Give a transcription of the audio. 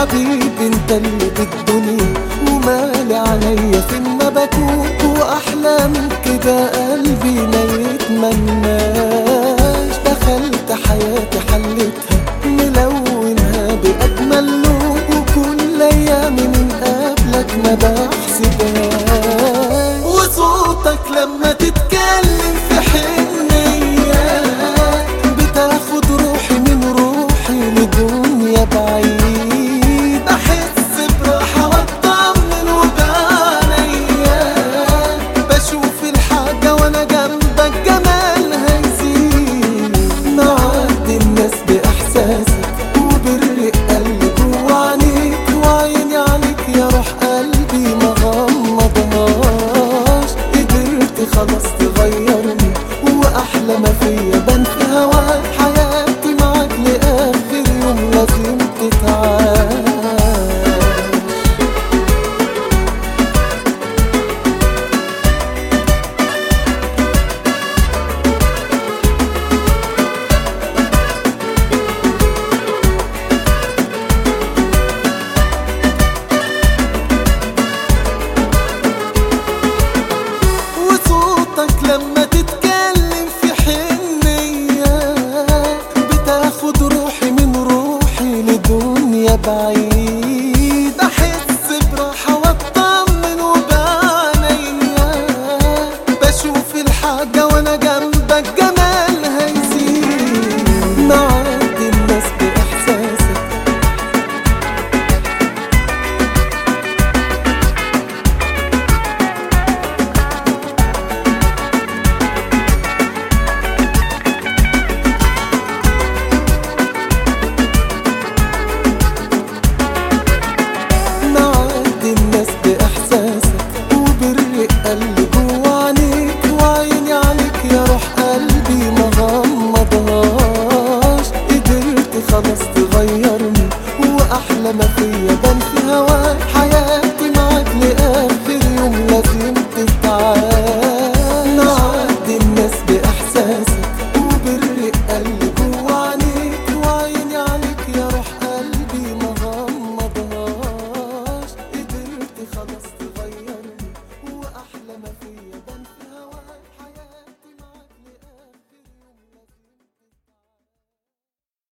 حبيبي انت اللي بالدنيا، ومالي عليا فين ما بكون، واحلى من كده قلبي ما يتمناش. دخلت حياتي حلتها ملونها بأجمل لون، وكل ايامي من قبلك ما بحسبهاش. وصوتك لما تتكلم في حنية بتاخد روحي من روحي لدنيا بعيد. بحس براحة واطمن وبعنيا، بشوف الحاجة وانا جنبك جمالها يزيد. معدي الناس بإحساسك وبرق قلبي جوا عينيك، وعيني عليك يا روح قلبي ما غمضهاش. قدرت خلاص تغيرني، واحلى ما فيا بان في هواك. حياتي معاك لاخر يوم لازم تتعاش. وصوتك لما تتكلم في حنية بتاخد روحي من روحي لدنيا بعيد. بحس براحة واطمن وبعنيا، بشوف الحاجة وانا جنبك جمالها يزيد. معدي الناس بإحساسك وبرق قلبي جوا عينيك، وعيني عليك يا روح قلبي ما غمضهاش. قدرت خلاص تغيرني، واحلى ما فيا بان في هواك.